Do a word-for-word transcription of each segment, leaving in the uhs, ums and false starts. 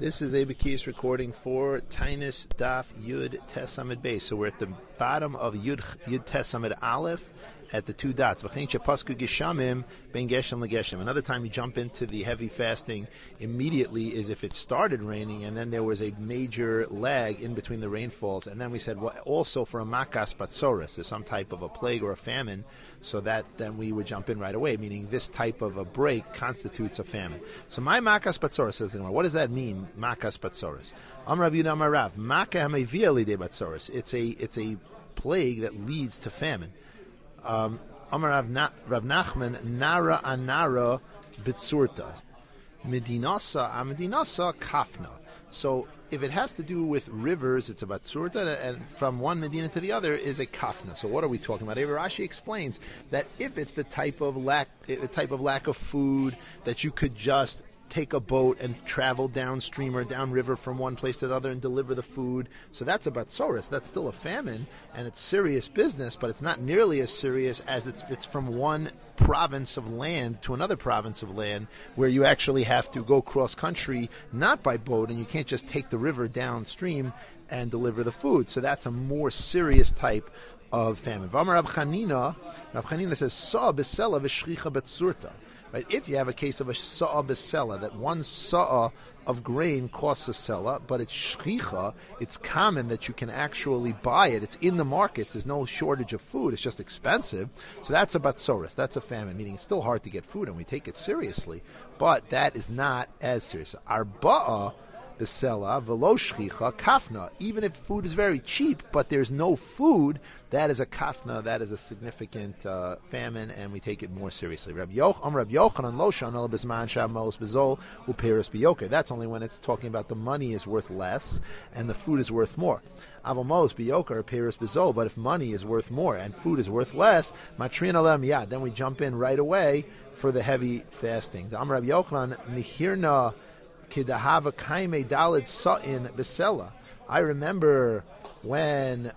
This is Abakis recording for Tainus Daf Yud Tes Amid Beis. So we're at the bottom of Yud Yud Tes Amid Aleph at the two dots. Another time you jump into the heavy fasting immediately is if it started raining and then there was a major lag in between the rainfalls. And then we said, well, also for a makas batzoris, there's some type of a plague or a famine, so that then we would jump in right away, meaning this type of a break constitutes a famine. So my makas batzoris, says the Gemara, what does that mean, makas batzoris? Amar Rav Yehuda Amar Rav, makah hamevia lidei batzoris. It's a it's a plague that leads to famine. Um, Amar Rav Nachman, Nara Anara Bitsurta. Medinasa, Medinasa Kafna. So if it has to do with rivers, it's about Tsurta, and from one Medina to the other is a Kafna. So what are we talking about? Rashi explains that if it's the type of lack, the type of lack of food that you could just take a boat and travel downstream or downriver from one place to the other and deliver the food. So that's a batzoris. That's still a famine, and it's serious business, but it's not nearly as serious as it's it's from one province of land to another province of land where you actually have to go cross country, not by boat, and you can't just take the river downstream and deliver the food. So that's a more serious type of famine. V'amar Rav Chanina, Rav Chanina says, Sa'a b'sela v'shchicha b'tzurta. Right? If you have a case of a sa'a b'sela, that one sa'a of grain costs a sela, but it's shchicha, it's common that you can actually buy it. It's in the markets. There's no shortage of food. It's just expensive. So that's a batzoris. That's a famine, meaning it's still hard to get food, and we take it seriously. But that is not as serious. Arba'a b'sela v'lo shchicha kafna. Even if food is very cheap, but there's no food, that is a kafna, that is a significant uh, famine, and we take it more seriously. Rabbi Yochanan lo shanal b'zman shamos b'zol uperis b'yoker. That's only when it's talking about the money is worth less and the food is worth more. Avamos b'yoker uperis b'zol. But if money is worth more and food is worth less, matrin alem yad. Then we jump in right away for the heavy fasting. The Amar Rabbi Yochanan mihirna kidahava kaime dalid sa'in b'sela. I remember when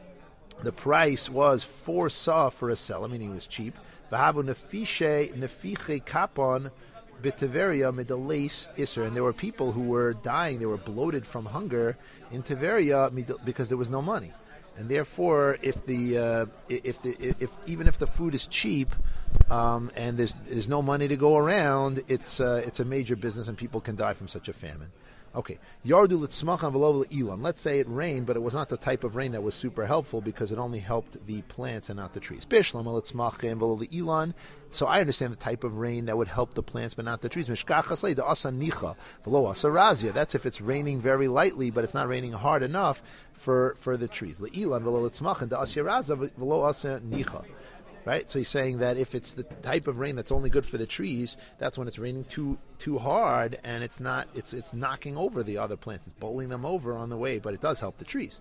the price was four sa for a sela, meaning it was cheap. V'havu nefishe nefiche kapon b'Tiveria midaleis iser, and there were people who were dying; they were bloated from hunger in Tiveria because there was no money, and therefore, if the uh, if the if even if the food is cheap um, and there's there's no money to go around, it's uh, it's a major business, and people can die from such a famine. Okay, yardu litzmachan v'lo ilan. Let's say it rained, but it was not the type of rain that was super helpful because it only helped the plants and not the trees. Bishlam litzmachan v'lo ilan. So I understand the type of rain that would help the plants but not the trees. Mishkachas le da'asa nicha v'lo asa razia. That's if it's raining very lightly, but it's not raining hard enough for, for the trees. Le'ilan v'lo litzmachan da'asa razia v'lo asa nicha. Right, so he's saying that if it's the type of rain that's only good for the trees, that's when it's raining too too hard, and it's not it's it's knocking over the other plants, it's bowling them over on the way, but it does help the trees.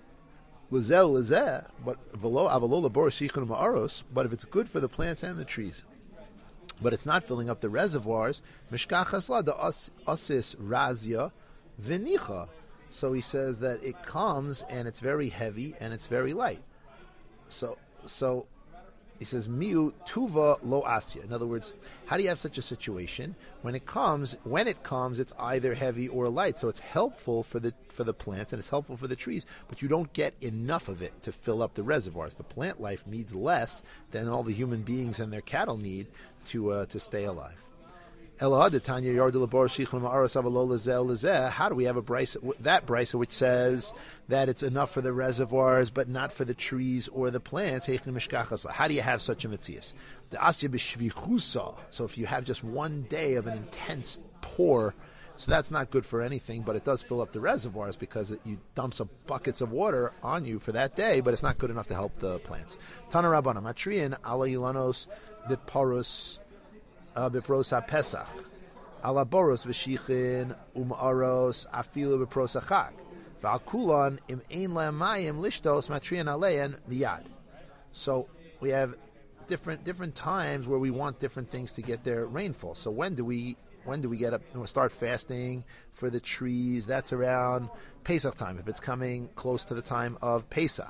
Lazel lazeh, but velo avalo labor shichun ma'aros. But if it's good for the plants and the trees, but it's not filling up the reservoirs, mishkachas la da asis razia v'nicha. So he says that it comes and it's very heavy and it's very light. So so. He says, "Miu tuva lo asya." In other words, how do you have such a situation when it comes? When it comes, it's either heavy or light. So it's helpful for the for the plants and it's helpful for the trees, but you don't get enough of it to fill up the reservoirs. The plant life needs less than all the human beings and their cattle need to uh, to stay alive. How do we have a brisa, that brisa which says that it's enough for the reservoirs but not for the trees or the plants? How do you have such a mitzias? So if you have just one day of an intense pour, so that's not good for anything, but it does fill up the reservoirs because it, you dump some buckets of water on you for that day, but it's not good enough to help the plants. Tana Rabbana Matrian ala ilanos biparus Bipros HaPesach, Alaboros v'shichin u'ma'aros afilu bipros ha'chag, v'al kulan im ein la'mayim lishtos matrian alein miyad. So we have different different times where we want different things to get their rainfall. So when do we when do we get up and start fasting for the trees? That's around Pesach time, if it's coming close to the time of Pesach.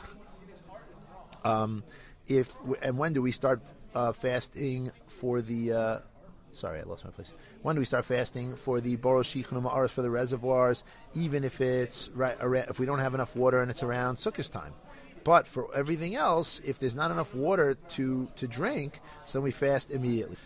Um, if and when do we start uh, fasting for the uh, Sorry, I lost my place. When do we start fasting? For the boros shichun ma'aros, for the reservoirs, even if it's right, if we don't have enough water and it's around Sukkot time. But for everything else, if there's not enough water to, to drink, so then we fast immediately.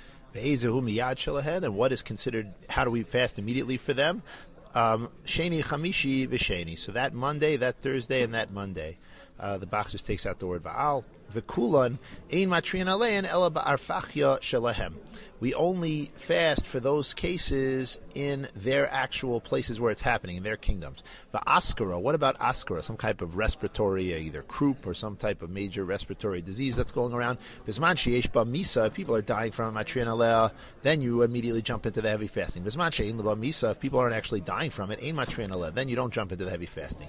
And what is considered, how do we fast immediately for them? Um, Sheni, Chamishi, V'Sheni. So that Monday, that Thursday, and that Monday. Uh, the Bach just takes out the word Va'al. V'kulan, ein matrian alein ela ba'arfachya shelahem. We only fast for those cases in their actual places where it's happening, in their kingdoms. Va'askara, what about askara? Some type of respiratory, either croup or some type of major respiratory disease that's going around. Bisman sheyesh ba misa, if people are dying from matrian alea, then you immediately jump into the heavy fasting. Bisman she'ein ba misa, if people aren't actually dying from it, ein matrian alea, then you don't jump into the heavy fasting.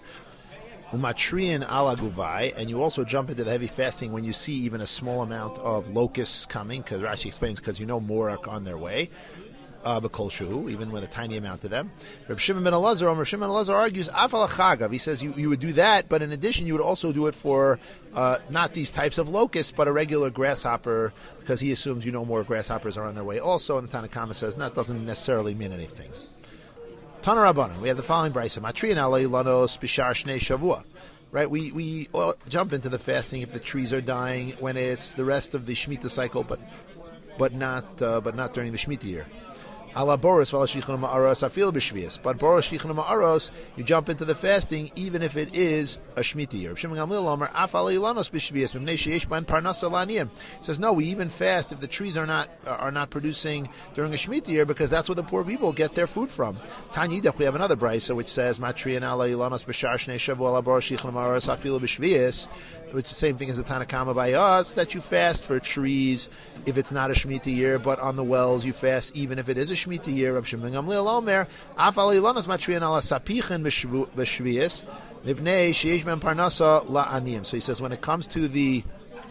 Umatrian ala guvai, and you also jump into the heavy fasting when you see even a small amount of locusts coming, because Rashi explains, because you know more are on their way. Uh, B'kol shuhu, even with a tiny amount of them. Reb Shimon ben Elazar, Reb Shimon ben Elazar argues, afal chagav. He says you, you would do that, but in addition, you would also do it for uh, not these types of locusts, but a regular grasshopper, because he assumes you know more grasshoppers are on their way also. And the Tanna Kama says that doesn't necessarily mean anything. Tana Rabbanan, we have the following brayso. Matrian alei lanos b'shar shnei shavua. Right, we we well, jump into the fasting if the trees are dying when it's the rest of the Shemitah cycle, but but not uh, but not during the Shemitah year. Ala boros v'ala shichun ma'aros afil b'shvius. But boros shichun ma'aros, you jump into the fasting even if it is a Shemitah year. Shimon Gamliel Omer af alei lanos b'shvius mimnei sheyesh ban parnasa la'aniyim. Says no, we even fast if the trees are not are not producing during a Shemitah year, because that's where the poor people get their food from. Tanyidach, we have another brayso which says matrian alei lanos b'shar shnei shavu ala boros shichun ma'aros afil b'shvius, which is the same thing as the Tanna Kama by us, that you fast for trees if it's not a Shemitah year, but on the wells you fast even if it is a Shemitah year. Reb Shimon Gamliel Omer, af alei lanos matrian ala sapichen b'shvius mipnei sheyesh ben parnasa la'aniyim. So he says when it comes to the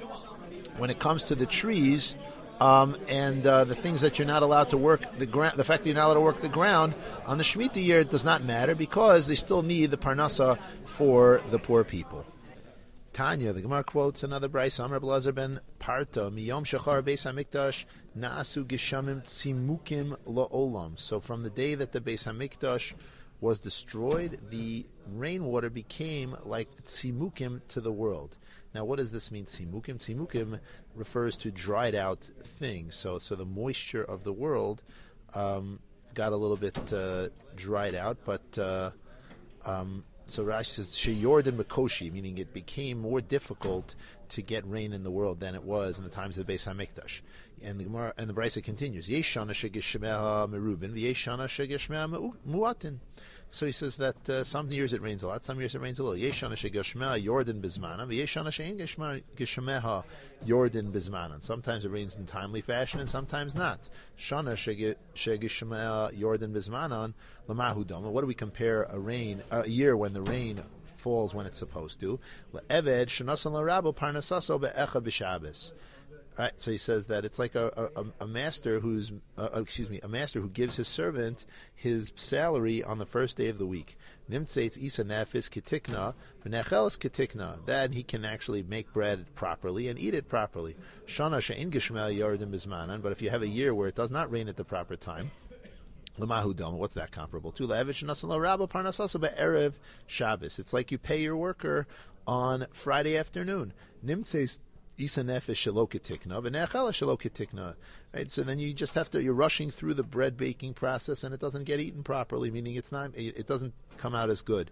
when it comes to the trees um, and uh, the things that you're not allowed to work the ground, the fact that you're not allowed to work the ground on the Shemitah year, it does not matter, because they still need the parnasa for the poor people. Tanya, the Gemara quotes another brayso. Amar Blazer ben Parta, miyom shachar beis hamikdash naasu geshamim tzimukim la'olam. So from the day that the Beis Hamikdash was destroyed, the rainwater became like tzimukim to the world. Now, what does this mean, tzimukim? Tzimukim refers to dried out things. So, so the moisture of the world um, got a little bit uh, dried out, but uh, um, so Rashi says sheyordan makoshi, meaning it became more difficult to get rain in the world than it was in the times of the Beis Hamikdash. And the Gemara and the Brisa continues, Yeshana shegeshmeha merubin, v'yeshana shegeshmeha muatin. So he says that uh, some years it rains a lot, some years it rains a little. Yeshana shegeshmeha yordan bizmanan, v'yeshana shegeshmeha yordan bizmanan. Sometimes it rains in timely fashion, and sometimes not. Shana shegeshmeha yordan bizmanan lamahu dama. What do we compare a rain, a year when the rain falls when it's supposed to? Le'eved shenasan l'rabo parnasaso be'echa b'shabes. Right, so he says that it's like a, a, a master who's, uh, excuse me, a master who gives his servant his salary on the first day of the week. Nimtzeitz isa nefis kitikna, v'nechelis kitikna. Then he can actually make bread properly and eat it properly. Shana she'in geshmel yordim bizmanan. But if you have a year where it does not rain at the proper time, l'mahu dama, what's that comparable to? Le'evish nasan l'rabo parnasasa be'erev Shabbos. It's like you pay your worker on Friday afternoon. Nimtzeitz Isa nefesh shelo ketikna, v'ne'achala shelo ketikna. Right, so then you just have to. You're rushing through the bread baking process, and it doesn't get eaten properly. Meaning, it's not. It doesn't come out as good.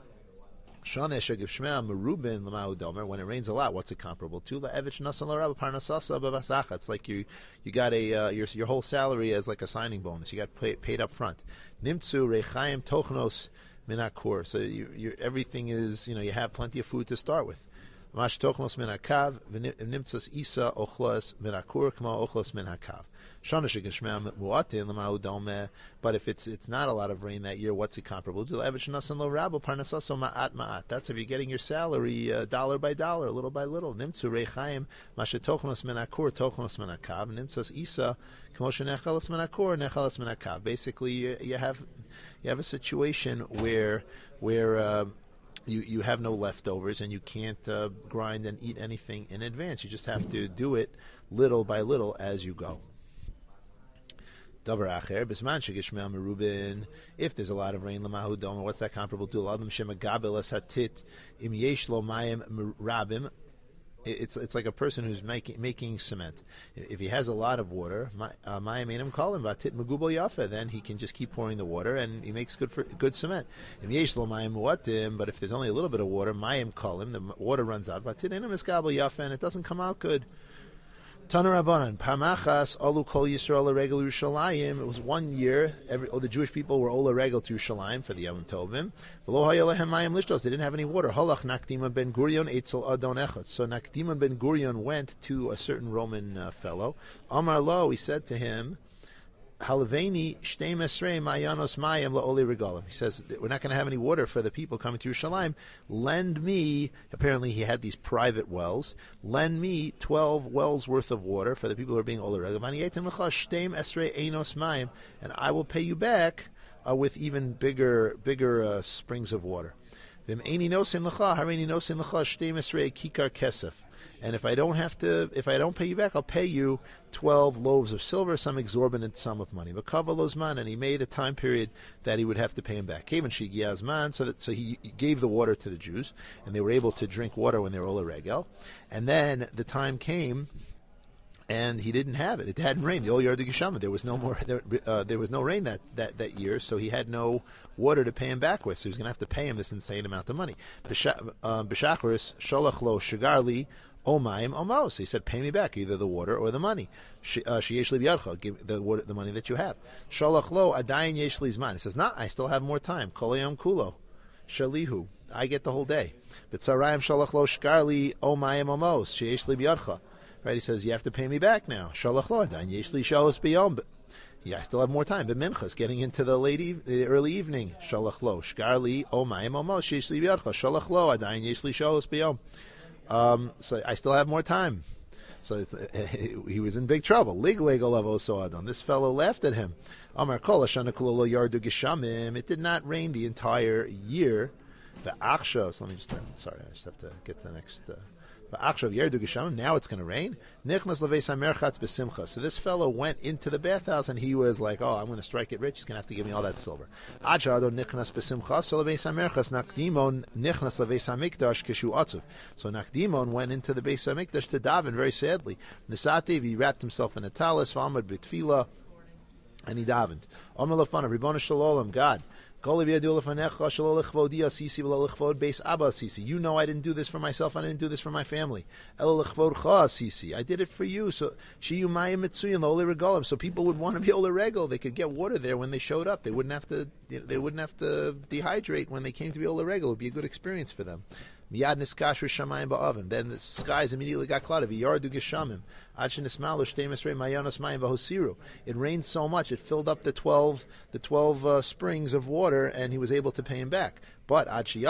Shana shegiv shmei merubin l'ma'u domer. When it rains a lot, what's it comparable to? La'evich nasan l'rabba parnasasa b'vasacha. It's like you, you got a uh, your your whole salary as like a signing bonus. You got pay, paid up front. Nimtzu rechaim tochnos minakur. So you, you everything is, you know, you have plenty of food to start with. Mash tochnos min hakav v'nimtzas isa ochlas min hakur k'ma ochlas min hakav. Shana shegeshmei muatin l'ma'u domeh. But if it's it's not a lot of rain that year, what's it comparable to? Le'evich nasan lo rabo parnasaso ma'at ma'at. That's if you're getting your salary uh, dollar by dollar, little by little. Nimtzu rechaim mash tochnos min hakur tochnos min hakav. Nimtzas isa k'mo shenechalas min hakur nechalas min hakav. Basically, you, you have you have a situation where where uh, You you have no leftovers, and you can't uh, grind and eat anything in advance. You just have to do it little by little as you go. Davar acher b'zman shegishmel merubin. If there's a lot of rain, lamahu doma. What's that comparable to? Adam shemagabel es hatit im yesh lo mayim rabim. It's it's like a person who's making making cement. If he has a lot of water, mayim einam kolim vatit megubal yafa, then he can just keep pouring the water and he makes good for good cement. Im yesh lo mayim muatim, but if there's only a little bit of water, mayim kolim, the water runs out. Vatit einam eskabel yafa, and it doesn't come out good. Tana Rabbanan, Pamachas, Alu Kol Yisrael Regel Yerushalayim. It was one year. Every, oh, the Jewish people were Ola Regel to Yerushalayim for the Yom Tovim. V'lo hayalehem mayim lishtos. They didn't have any water. Halach Nakdima ben Gurion Eitzel Adon Echad. So Nakdima ben Gurion went to a certain Roman uh, fellow. Amar lo, he said to him, Halaveni shtei mesrei mayanos mayim laoli regalim. He says, we're not going to have any water for the people coming to Yerushalayim. Lend me, apparently he had these private wells, lend me twelve wells worth of water for the people who are being oli regalim, and I will pay you back uh, with even bigger bigger uh, springs of water. And if I don't have to, if I don't pay you back, I'll pay you twelve loaves of silver, some exorbitant sum of money. But kavalosman, and he made a time period that he would have to pay him back. Kavan shigiyazman, so that so he gave the water to the Jews, and they were able to drink water when they were ola regel. And then the time came, and he didn't have it. It hadn't rained. The old yard of Geshama, there was no more. There, uh, there was no rain that, that, that year, so he had no water to pay him back with. So he was going to have to pay him this insane amount of money. B'shachris sholach lo shigarli. Omayim omos. He said, pay me back either the water or the money. Sheyesh li b'yadcha, give the water, the money that you have. Shalach lo adayin yesh li zman. He says, nah, I still have more time. Kol hayom kulo. Shalihu. I get the whole day. B'tzarayim shalach lo shkarli omayim omos. Sheyesh li b'yadcha. Right, he says, you have to pay me back now. Shalach lo adayin yesh li shalos b'yom. Yeah, I still have more time. But minchas, getting into the late eve, the early evening. Shalach lo shkarli omayim omos. Sheyesh li b'yadcha. Shalach lo adayin yesh li shalos b'yom. Um, so I still have more time. So it's, uh, he was in big trouble. Lig levo soadon. This fellow laughed at him. Amar kol hashana kulolo yardu geshamim. It did not rain the entire year. V'achshav. So let me just. Sorry, I just have to get to the next. Uh, V'achshav yardu geshamim. Now it's going to rain. Nichnas leveis hamerchatz b'simcha. So this fellow went into the bathhouse and he was like, "Oh, I'm going to strike it rich. He's going to have to give me all that silver." Achado nichnas b'simcha. So leveis hamerchatz nakdimon nichnas leveis hamikdash kishu atzuv. So Nakdimon went into the Beis Hamikdash to daven very sadly. Nisativ, he wrapped himself in a talis, v'amad b'tfila, and he davened. Omer lefanav, Ribono shel olam, God. You know I didn't do this for myself, I didn't do this for my family. I did it for you, so so people would want to be able to regel. They could get water there when they showed up. They wouldn't have to they wouldn't have to dehydrate when they came to be able to regel. It would be a good experience for them. Then the skies immediately got clouded. It rained so much it filled up the twelve the twelve uh, springs of water, and he was able to pay him back. But as the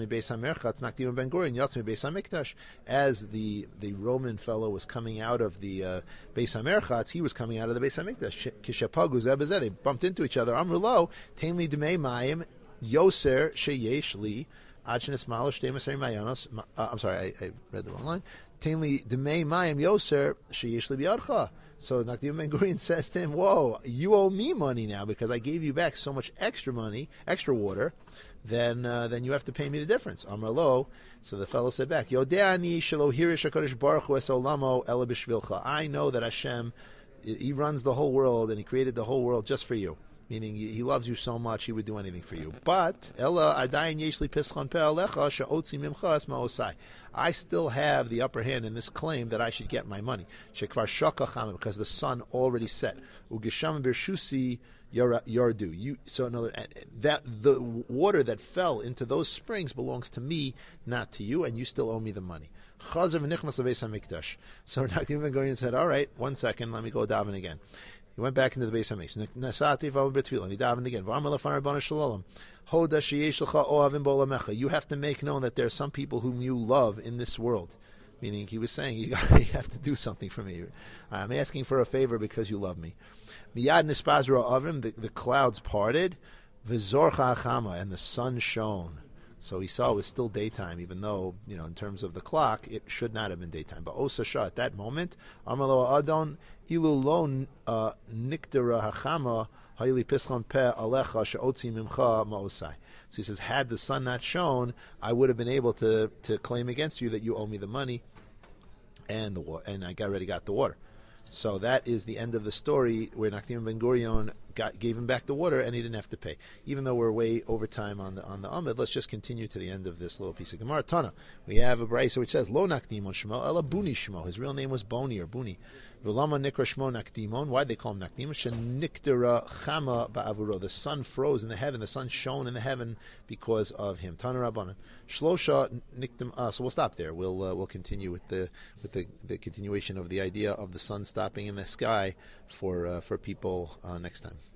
the Roman fellow was coming out of the uh, Beis Hamerchatz, he was coming out of the Beis Hamikdash. They bumped into each other. Amrulo tainli demei mayim yoser sheyesh li. Uh, I'm sorry, I, I read the wrong line. Tainli demei mayim yoser sheyesh li b'yadcha. So Nakdim Ben Gurion says to him, "Whoa, you owe me money now because I gave you back so much extra money, extra water. Then, uh, then you have to pay me the difference." Amar lo. So the fellow said back, "Yodeani shelo hirish HaKadosh Baruch Hu es olamo ela b'shvilcha." I know that Hashem, He runs the whole world and He created the whole world just for you. Meaning He loves you so much, He would do anything for you. But Ella adayin yesh li pischon pe alecha she'otzi mimcha es ma'osai. I still have the upper hand in this claim that I should get my money. Shekvar shakacham, because the sun already set. Ugesham birshusi yardu. You so another that the water that fell into those springs belongs to me, not to you, and you still owe me the money. Chazav nichnas lebeis hamikdash. So Nakdim Ben Gurion said, "All right, one second, let me go daven again." He went back into the Beis Hamikdash. Nasati v'av b'tefillah. He davened again. V'amar lefan Ribono shel olam. Hoda sheyesh lecha ohavim b'olamecha. You have to make known that there are some people whom you love in this world. Meaning, he was saying, you have to do something for me. I'm asking for a favor because you love me. Miyad nispazra avim. The clouds parted. V'zorcha achama, and the sun shone. So he saw it was still daytime, even though, you know, in terms of the clock, it should not have been daytime. But Osa Shah, at that moment, Amalo Adon, Ilu lo niktera hachama, hayli pischon pe alecha she'otzi mimcha ma'osai. So he says, had the sun not shone, I would have been able to, to claim against you that you owe me the money, and the wa- and I already got the water. So that is the end of the story where Nakdim Ben Gurion got, gave him back the water and he didn't have to pay. Even though we're way over time on the on the Amid, let's just continue to the end of this little piece of Gemara. Tana, we have a brayso which says Lo Nakdimon Shmo Ela Buni Shmo. His real name was Boni or Buni. V'lama Nikra Shmo Nakdimon. Why they call him Nakdimon? Sheniktera Chama Ba'avuro. The sun froze in the heaven. The sun shone in the heaven because of him. Tana Rabbanan. Shlosha Nikdim. Uh, so we'll stop there. We'll uh, we'll continue with the with the, the continuation of the idea of the sun stopping in the sky for uh, for people uh, next time.